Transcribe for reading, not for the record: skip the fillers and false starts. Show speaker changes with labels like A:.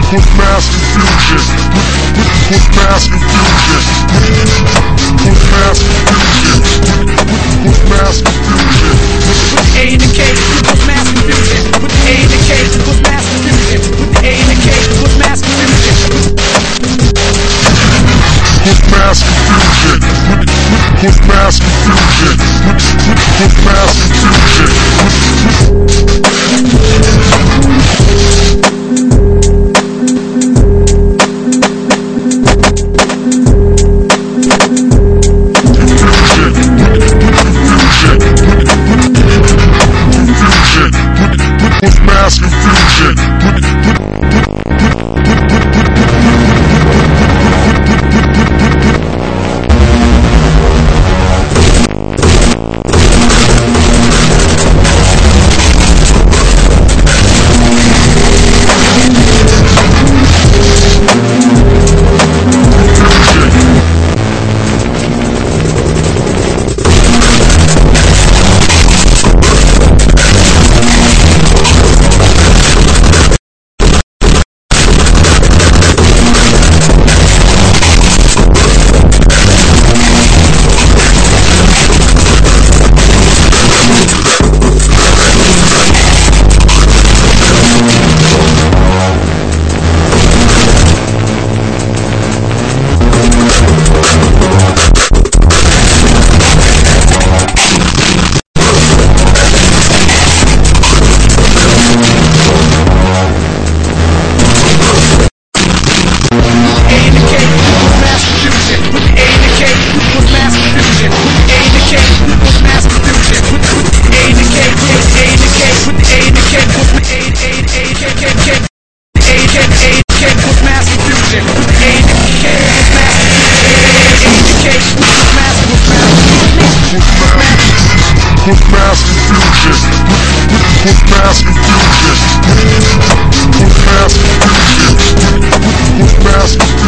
A: with mass confusion, with mass confusion, with mass confusion, with mass confusion.
B: A and the K with mass confusion, with A and the K with mass confusion, with A and the K with mass confusion.
A: With mass confusion, with mass confusion, with mass confusion. With mass confusion. With mass confusion, with mass confusion, with mass confusion, with mass confusion.